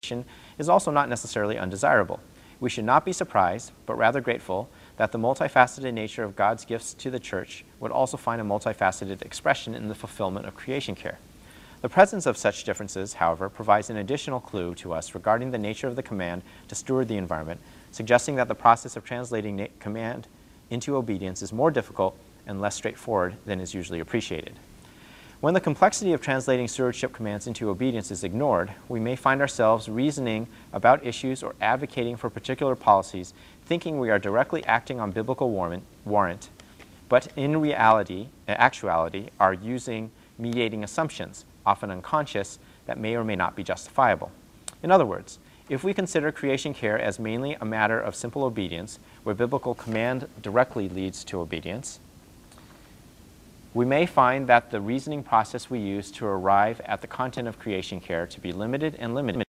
creation is also not necessarily undesirable. We should not be surprised, but rather grateful, that the multifaceted nature of God's gifts to the church would also find a multifaceted expression in the fulfillment of creation care. The presence of such differences, however, provides an additional clue to us regarding the nature of the command to steward the environment, suggesting that the process of translating command into obedience is more difficult and less straightforward than is usually appreciated. When the complexity of translating stewardship commands into obedience is ignored, we may find ourselves reasoning about issues or advocating for particular policies, thinking we are directly acting on biblical warrant, but in actuality, are using mediating assumptions, often unconscious, that may or may not be justifiable. In other words, if we consider creation care as mainly a matter of simple obedience, where biblical command directly leads to obedience, we may find that the reasoning process we use to arrive at the content of creation care to be limited and limited